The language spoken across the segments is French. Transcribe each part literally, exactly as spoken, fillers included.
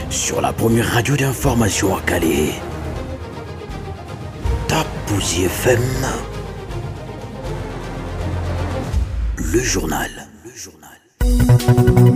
sur la première radio d'information à Calais. Tapouzi F M. Le journal. Le journal.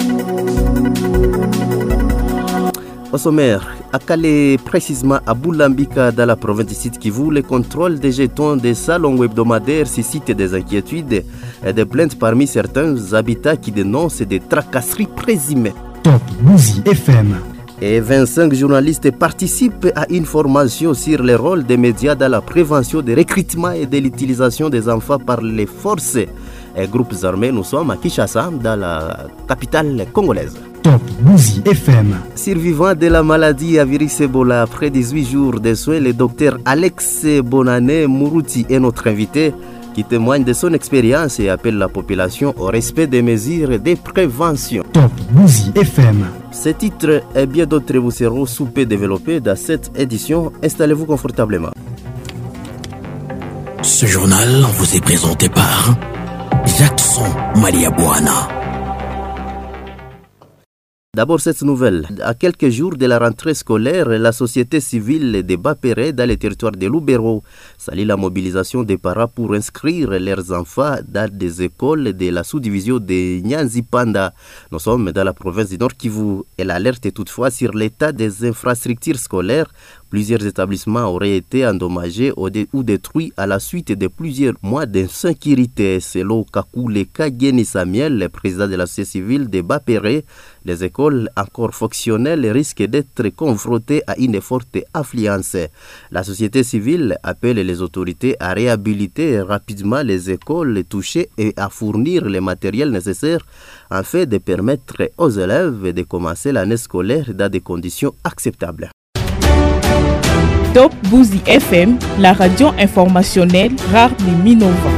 Au sommaire, à Calais, précisément à Boulambika, dans la province du Sud Kivu, le contrôle des jetons des salons hebdomadaires suscite des inquiétudes et des plaintes parmi certains habitats qui dénoncent des tracasseries présumées. Tapouzi F M. Et vingt-cinq journalistes participent à une formation sur le rôle des médias dans la prévention des recrutements et de l'utilisation des enfants par les forces et groupes armés. Nous sommes à Kinshasa, dans la capitale congolaise. Tapouzi F M. Survivant de la maladie à virus Ebola après dix-huit jours de soins, le docteur Alex Bonane Mourouti est notre invité qui témoigne de son expérience et appelle la population au respect des mesures de prévention. Tapouzi F M. Ces titres et bien d'autres vous seront sous peu développés dans cette édition. Installez-vous confortablement. Ce journal vous est présenté par Jackson Maliabouana. D'abord cette nouvelle. À quelques jours de la rentrée scolaire, la société civile de Bapere dans le territoire de Lubero salue la mobilisation des parents pour inscrire leurs enfants dans des écoles de la sous-division de Nyanzi-Panda. Nous sommes dans la province du Nord Kivu. Elle alerte toutefois sur l'état des infrastructures scolaires. Plusieurs établissements auraient été endommagés ou détruits à la suite de plusieurs mois d'insécurité. Selon Kakule Kageni Samuel, le président de la société civile de Bapere, les écoles encore fonctionnelles risquent d'être confrontées à une forte affluence. La société civile appelle les autorités à réhabiliter rapidement les écoles touchées et à fournir le matériel nécessaire afin de permettre aux élèves de commencer l'année scolaire dans des conditions acceptables. Tapouzi F M, la radio informationnelle rare de Minova.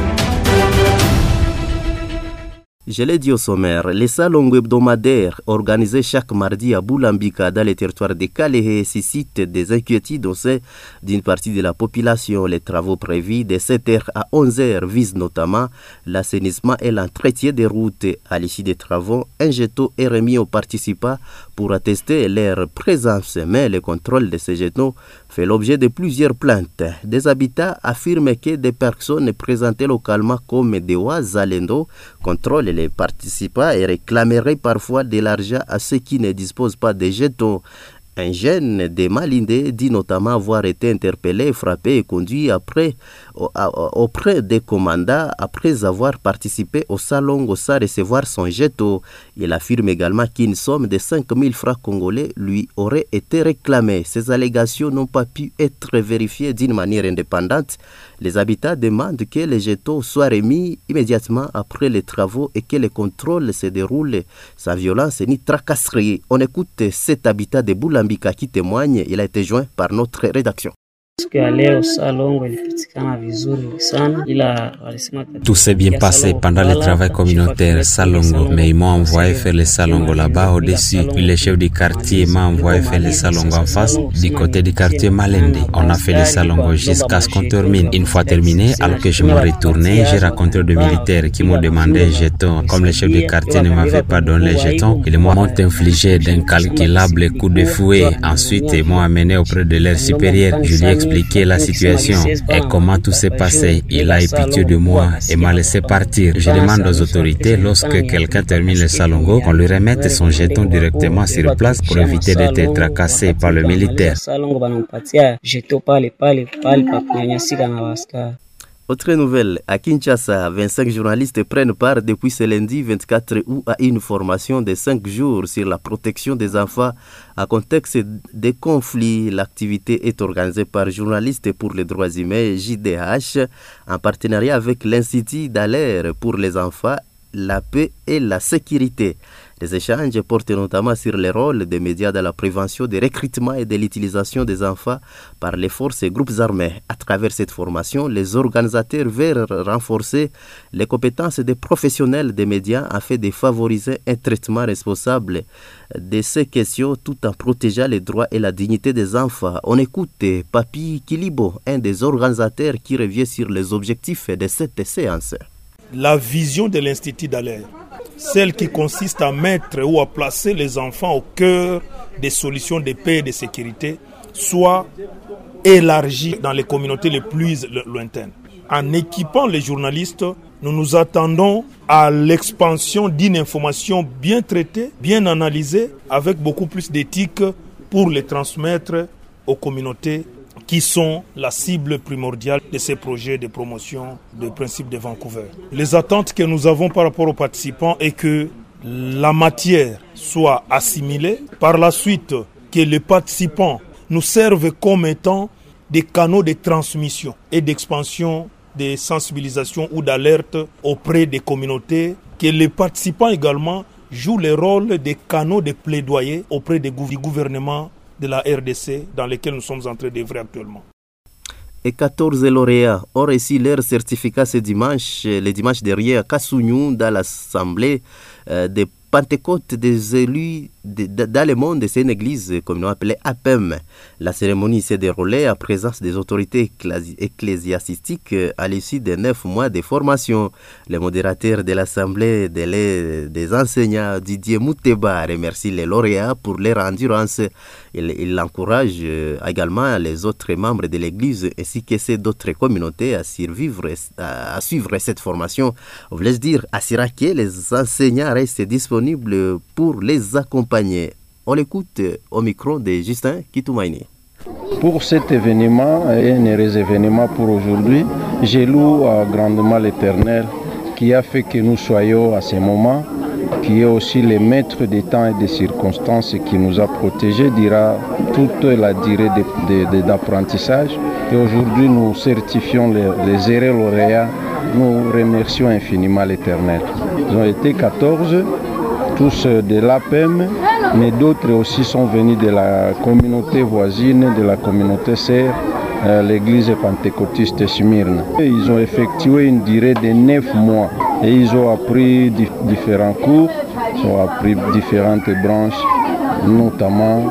Je l'ai dit au sommaire, les salons hebdomadaires organisés chaque mardi à Boulambika dans les territoires de Calais suscitent des inquiétudes au sein d'une partie de la population. Les travaux prévus de sept heures à onze heures visent notamment l'assainissement et l'entretien des routes. À l'issue des travaux, un jeton est remis aux participants pour attester leur présence, mais le contrôle de ces jetons fait l'objet de plusieurs plaintes. Des habitants affirment que des personnes présentées localement comme des Ouazalendo contrôlent les participants et réclameraient parfois de l'argent à ceux qui ne disposent pas de jetons. Un jeune de Malindé dit notamment avoir été interpellé, frappé et conduit après, auprès des commandants après avoir participé au salon sans recevoir son jeton. Il affirme également qu'une somme de cinq mille francs congolais lui aurait été réclamée. Ces allégations n'ont pas pu être vérifiées d'une manière indépendante. Les habitants demandent que les jetons soient remis immédiatement après les travaux et que le contrôle se déroule sans violence ni tracasserie. On écoute cet habitat de Boulambika qui témoigne. Il a été joint par notre rédaction. Tout s'est bien passé pendant le travail communautaire Salongo, mais ils m'ont envoyé faire le Salongo là-bas au-dessus. Le chef du quartier m'a envoyé faire le Salongo en face, du côté du quartier Malende. On a fait le Salongo jusqu'à ce qu'on termine. Une fois terminé, alors que je me retournais, j'ai rencontré des militaires qui m'ont demandé un jeton. Comme le chef du quartier ne m'avait pas donné les jetons, ils m'ont infligé d'incalculables coups de fouet. Ensuite, ils m'ont amené auprès de leur supérieur. Je lui ai expliqué la situation et comment tout s'est passé. Il a eu pitié de moi et m'a laissé partir. Je demande aux autorités, lorsque quelqu'un termine le salongo, qu'on lui remette son jeton directement sur place pour éviter d'être tracassé par le militaire. Autre nouvelle, à Kinshasa, vingt-cinq journalistes prennent part depuis ce lundi vingt-quatre août à une formation de cinq jours sur la protection des enfants à contexte des conflits. L'activité est organisée par Journalistes pour les droits humains J D H en partenariat avec l'Institut d'Alert pour les enfants, la paix et la sécurité. Les échanges portent notamment sur le rôle des médias dans la prévention des recrutements et de l'utilisation des enfants par les forces et groupes armés. À travers cette formation, les organisateurs veulent renforcer les compétences des professionnels des médias afin de favoriser un traitement responsable de ces questions tout en protégeant les droits et la dignité des enfants. On écoute Papi Kilibo, un des organisateurs qui revient sur les objectifs de cette séance. La vision de l'Institut d'Alert celle qui consiste à mettre ou à placer les enfants au cœur des solutions de paix et de sécurité, soit élargie dans les communautés les plus lointaines. En équipant les journalistes, nous nous attendons à l'expansion d'une information bien traitée, bien analysée, avec beaucoup plus d'éthique pour les transmettre aux communautés qui sont la cible primordiale de ces projets de promotion de principe de Vancouver. Les attentes que nous avons par rapport aux participants est que la matière soit assimilée, par la suite que les participants nous servent comme étant des canaux de transmission et d'expansion de sensibilisation ou d'alerte auprès des communautés, que les participants également jouent le rôle des canaux de plaidoyer auprès des gou- du gouvernement de la R D C dans lesquels nous sommes en train d'œuvrer actuellement. Et quatorze lauréats ont reçu leur certificat ce dimanche, le dimanche dernier à Kassounou, dans l'Assemblée euh, des Pentecôte des élus de, de, dans le monde, c'est une église comme nous appelée A P E M. La cérémonie s'est déroulée en présence des autorités ecclésiastiques à l'issue de neuf mois de formation. Le modérateur de l'Assemblée des, des enseignants, Didier Mouteba, remercie les lauréats pour leur endurance. Il, il encourage également les autres membres de l'église ainsi que ces d'autres communautés à, survivre, à, à suivre cette formation. On voulait dire à Siraké, les enseignants restent disponibles pour les accompagner. On l'écoute au micro de Justin Kitoumaini. Pour cet événement, et un heureux événement pour aujourd'hui, je loue grandement l'Éternel qui a fait que nous soyons à ce moment, qui est aussi le maître des temps et des circonstances et qui nous a protégés durant toute la durée de, de, de, d'apprentissage. Et aujourd'hui, nous certifions les, les heureux lauréats. Nous remercions infiniment l'Éternel. Ils ont été quatorze, tous de l'A P E M, mais d'autres aussi sont venus de la communauté voisine, de la communauté sœur, euh, l'église pentecôtiste Smyrne. Ils ont effectué une durée de neuf mois et ils ont appris di- différents cours, ils ont appris différentes branches, notamment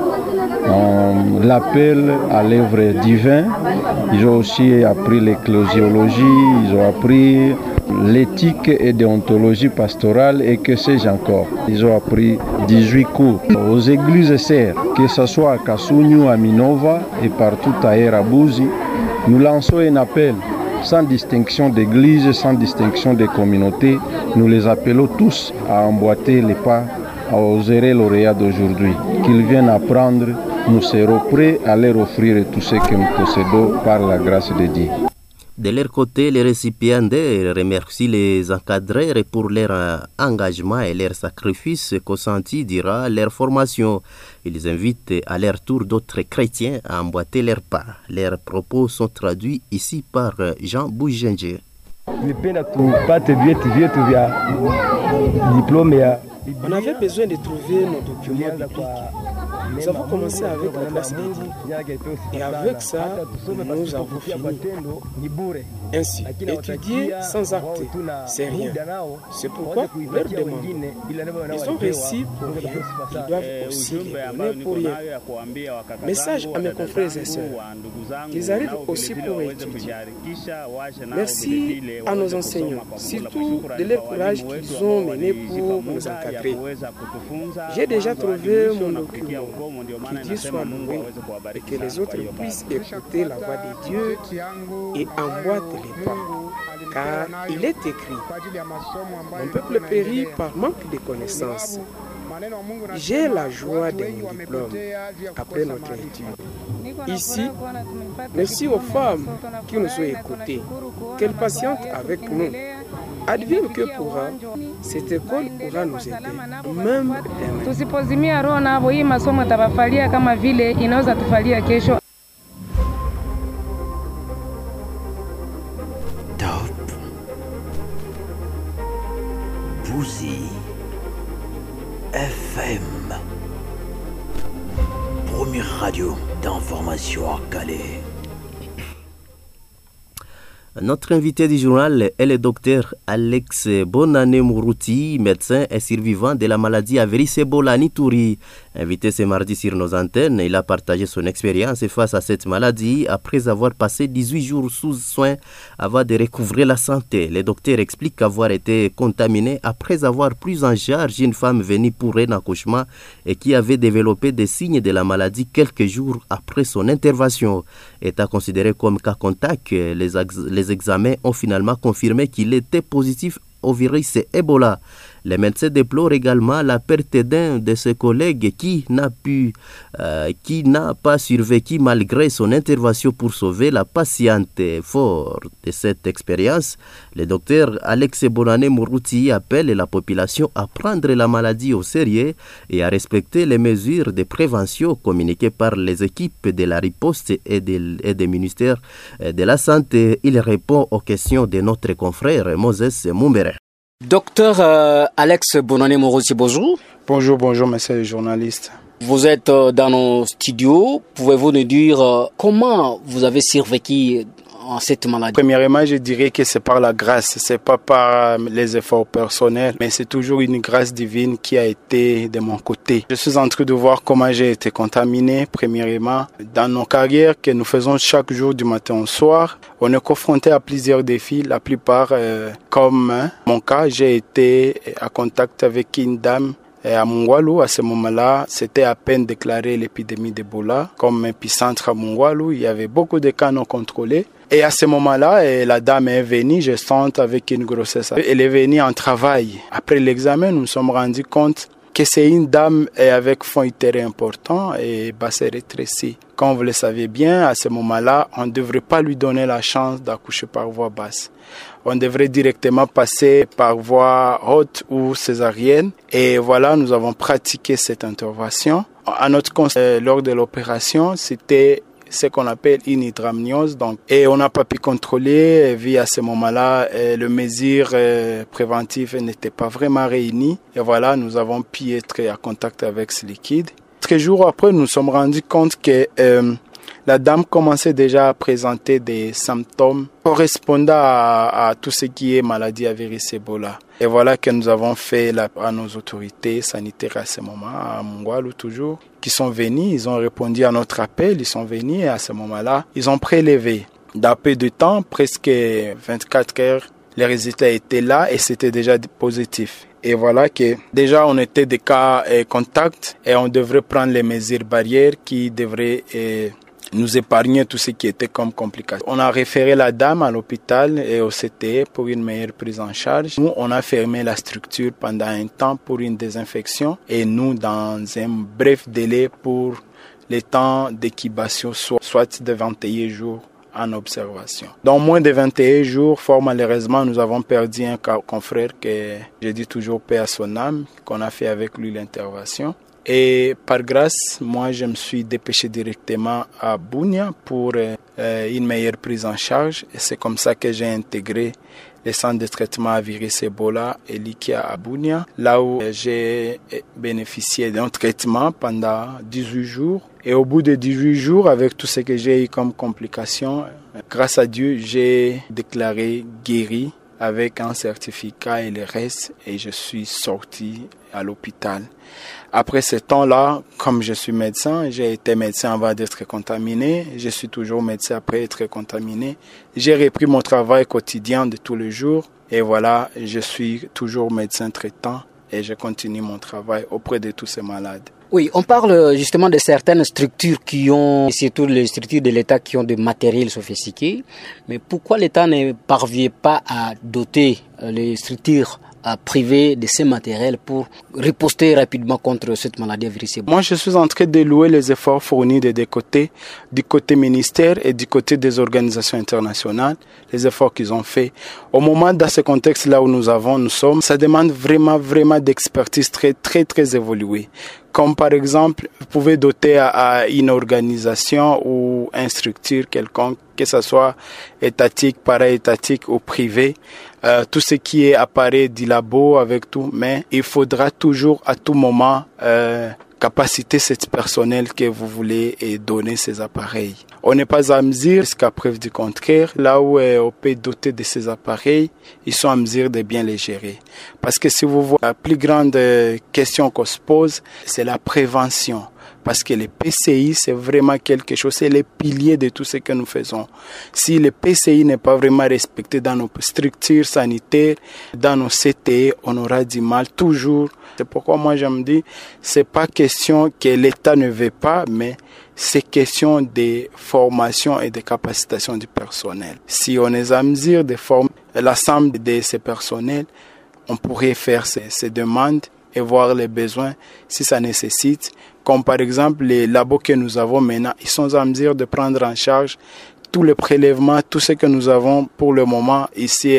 euh, l'appel à l'œuvre divine. Ils ont aussi appris l'ecclésiologie, ils ont appris l'éthique et déontologie pastorale et que sais-je encore. Ils ont appris dix-huit cours aux églises sœurs, que ce soit à Kassounou, à Minova et partout ailleurs à Bouzi. Nous lançons un appel sans distinction d'église, sans distinction de communauté. Nous les appelons tous à emboîter les pas aux heureux lauréats d'aujourd'hui. Qu'ils viennent apprendre, nous serons prêts à leur offrir tout ce que nous possédons par la grâce de Dieu. De leur côté, les récipiendaires remercient les encadreurs pour leur engagement et leur sacrifice consentis durant leur formation. Ils invitent à leur tour d'autres chrétiens à emboîter leurs pas. Leurs propos sont traduits ici par Jean Bougenje. On avait besoin de trouver nos documents bibliques. Nous avons commencé avec la classe d'éthique. Et avec ça, nous avons fini. Ainsi, étudier sans acte, c'est rien. C'est pourquoi nous leur demandons. Ils ont réussi pour rien. Ils doivent aussi les donner pour rien. Message à mes confrères et sœurs. Ils arrivent aussi pour étudier. Merci à nos enseignants, surtout de leur courage qu'ils ont mené pour nous encadrer. J'ai déjà trouvé mon document. Que Dieu soit loué et que les autres puissent écouter la voix de Dieu et emboîter les pas. Car il est écrit, mon peuple périt par manque de connaissances. J'ai la joie de mon diplôme après notre étude. Ici, merci aux femmes qui nous ont écoutés, qu'elles patientent avec nous. Advienne que pourra, cette école pourra nous aider, même demain. Tusipozimia roho navo, hii masomo tabafalia kama vile inaweza tufalia kesho. Top Bouzi F M, première radio d'information à Calais. Notre invité du journal est le docteur Alex Bonane Mourouti, médecin et survivant de la maladie à Viricebola Nitouri. Invité ce mardi sur nos antennes, il a partagé son expérience face à cette maladie après avoir passé dix-huit jours sous soins avant de recouvrer la santé. Le docteur explique avoir été contaminé après avoir pris en charge une femme venue pour un accouchement et qui avait développé des signes de la maladie quelques jours après son intervention. Étant considéré comme cas contact, les, les examens ont finalement confirmé qu'il était positif au virus Ebola. Les médecins déplorent également la perte d'un de ses collègues qui n'a pu, euh, qui n'a pas survécu malgré son intervention pour sauver la patiente. Fort de cette expérience, le docteur Alex Bonane Mourouti appelle la population à prendre la maladie au sérieux et à respecter les mesures de prévention communiquées par les équipes de la riposte et, de, et des ministères de la Santé. Il répond aux questions de notre confrère Moses Mumbere. Docteur euh, Alex Bonane Mourouti, bonjour. Bonjour, bonjour, monsieur le journaliste. Vous êtes euh, dans nos studios. Pouvez-vous nous dire euh, comment vous avez survécu en cette maladie? Premièrement, je dirais que c'est par la grâce, c'est pas par les efforts personnels, mais c'est toujours une grâce divine qui a été de mon côté. Je suis en train de voir comment j'ai été contaminé. Premièrement, dans nos carrières que nous faisons chaque jour du matin au soir, on est confronté à plusieurs défis. La plupart, euh, comme hein, mon cas, j'ai été en contact avec une dame à Mungwalu. À ce moment-là, c'était à peine déclaré l'épidémie d'Ebola comme épicentre à Mungwalu. Il y avait beaucoup de cas non contrôlés. Et à ce moment-là, la dame est venue, je sens avec une grossesse. Elle est venue en travail. Après l'examen, nous nous sommes rendus compte que c'est une dame avec fond utérin important et bassin rétréci. Comme vous le savez bien, à ce moment-là, on ne devrait pas lui donner la chance d'accoucher par voie basse. On devrait directement passer par voie haute ou césarienne. Et voilà, nous avons pratiqué cette intervention. À notre conseil, lors de l'opération, c'était ce qu'on appelle une hydramniose. Donc, et on n'a pas pu contrôler, vu à ce moment-là, les mesures préventives n'étaient pas vraiment réunies. Et voilà, nous avons pu être en contact avec ce liquide. Quelques jours après, nous nous sommes rendus compte que euh, la dame commençait déjà à présenter des symptômes correspondant à, à tout ce qui est maladie à virus Ebola. Et voilà que nous avons fait la, à nos autorités sanitaires à ce moment, à Mungwalu toujours, qui sont venus, ils ont répondu à notre appel, ils sont venus et à ce moment-là, ils ont prélevé. Dans peu de temps, presque vingt-quatre heures, les résultats étaient là et c'était déjà positif. Et voilà que déjà on était des cas eh, contacts et on devrait prendre les mesures barrières qui devraient eh, nous épargner tout ce qui était comme complication. On a référé la dame à l'hôpital et au C T pour une meilleure prise en charge. Nous, on a fermé la structure pendant un temps pour une désinfection et nous, dans un bref délai pour les temps d'incubation, soit de vingt et un jours en observation. Dans moins de vingt et un jours, fort malheureusement, nous avons perdu un confrère que je dis toujours paix à son âme, qu'on a fait avec lui l'intervention. Et par grâce, moi, je me suis dépêché directement à Bunia pour euh, une meilleure prise en charge. Et c'est comme ça que j'ai intégré le centre de traitement à virus Ebola et Likia à Bunia, là où j'ai bénéficié d'un traitement pendant dix-huit jours. Et au bout de dix-huit jours, avec tout ce que j'ai eu comme complications, grâce à Dieu, j'ai déclaré guéri avec un certificat et le reste, et je suis sorti à l'hôpital. Après ce temps-là, comme je suis médecin, j'ai été médecin avant d'être contaminé, je suis toujours médecin après être contaminé. J'ai repris mon travail quotidien de tous les jours, et voilà, je suis toujours médecin traitant, et je continue mon travail auprès de tous ces malades. Oui, on parle justement de certaines structures qui ont, surtout les structures de l'État qui ont des matériels sophistiqués, mais pourquoi l'État ne parvient pas à doter les structures privées de ces matériels pour riposter rapidement contre cette maladie à virus Ebola? Moi, je suis en train de louer les efforts fournis des deux côtés, du côté ministère et du côté des organisations internationales, les efforts qu'ils ont faits. Au moment, dans ce contexte-là où nous avons, nous sommes, ça demande vraiment, vraiment d'expertise très, très, très évoluée. Comme par exemple, vous pouvez doter à, à une organisation ou une structure quelconque, que ce soit étatique, para-étatique ou privé, euh, tout ce qui est appareil du labo avec tout, mais il faudra toujours à tout moment euh, capacité cette personnel que vous voulez et donner ces appareils. On n'est pas à mesure, jusqu'à preuve du contraire, là où on peut doter de ces appareils, ils sont à mesure de bien les gérer. Parce que si vous voyez, la plus grande question qu'on se pose, c'est la prévention. Parce que le P C I, c'est vraiment quelque chose, c'est le pilier de tout ce que nous faisons. Si le P C I n'est pas vraiment respecté dans nos structures sanitaires, dans nos C T E, on aura du mal toujours. C'est pourquoi moi je me dis, c'est pas question que l'État ne veut pas, mais c'est question de formation et de capacitation du personnel. Si on est à mesure de former l'ensemble de ces personnels, on pourrait faire ces, ces demandes et voir les besoins si ça nécessite. Comme par exemple les labos que nous avons maintenant, ils sont en mesure de prendre en charge tous les prélèvements, tout ce que nous avons pour le moment ici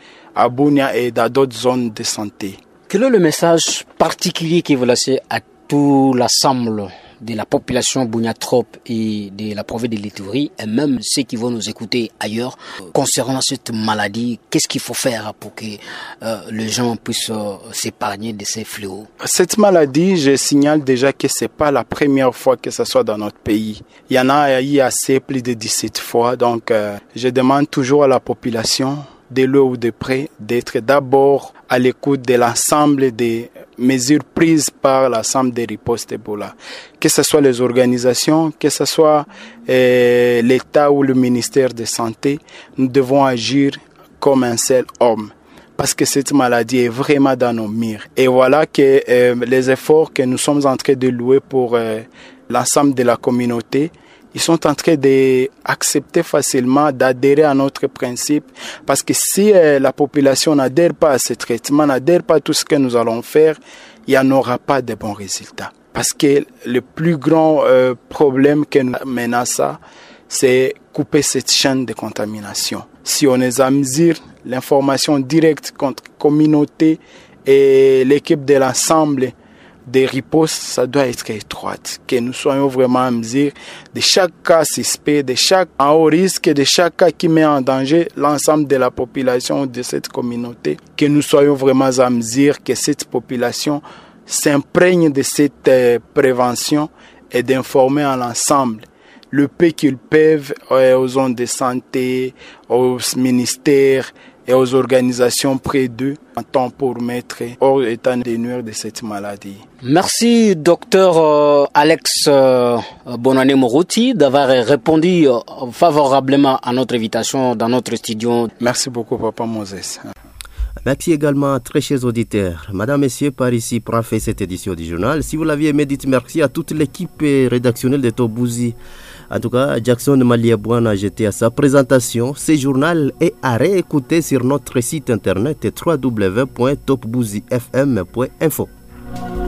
à Bunia et dans d'autres zones de santé. Quel est le message particulier que vous laissez à tout l'ensemble de la population Bouniatrope et de la province de l'Ituri et même ceux qui vont nous écouter ailleurs concernant cette maladie? Qu'est-ce qu'il faut faire pour que euh, les gens puissent euh, s'épargner de ces fléaux? Cette maladie, je signale déjà que c'est pas la première fois que ça soit dans notre pays. Il y en a eu assez plus de dix-sept fois. Donc, euh, je demande toujours à la population, de loin ou de près, d'être d'abord à l'écoute de l'ensemble des mesures prises par l'ensemble des ripostes Ebola. Que ce soit les organisations, que ce soit euh, l'État ou le ministère de Santé, nous devons agir comme un seul homme. Parce que cette maladie est vraiment dans nos mires. Et voilà que euh, les efforts que nous sommes en train de louer pour euh, l'ensemble de la communauté, ils sont en train d'accepter facilement, d'adhérer à notre principe. Parce que si euh, la population n'adhère pas à ce traitement, n'adhère pas à tout ce que nous allons faire, il n'y en aura pas de bons résultats. Parce que le plus grand euh, problème que nous menace, c'est couper cette chaîne de contamination. Si on est à mesure, l'information directe contre la communauté et l'équipe de l'ensemble des ripostes, ça doit être étroite. Que nous soyons vraiment à mesure de chaque cas suspect, de chaque en haut risque, de chaque cas qui met en danger l'ensemble de la population de cette communauté. Que nous soyons vraiment à mesure que cette population s'imprègne de cette euh, prévention et d'informer à l'ensemble le peu qu'ils peuvent euh, aux zones de santé, aux ministères et aux organisations près d'eux en temps pour mettre hors état de nuire de cette maladie. Merci docteur euh, Alex euh, Bonane Morouti d'avoir répondu euh, favorablement à notre invitation dans notre studio. Merci beaucoup Papa Moses. Merci également, très chers auditeurs. Madame, Messieurs, par ici prend fait cette édition du journal. Si vous l'aviez aimé, dites merci à toute l'équipe rédactionnelle de Topbouzi. En tout cas, Jackson Maliabouane a jeté à sa présentation. Ce journal est à réécouter sur notre site internet w w w point top bouzi f m point info.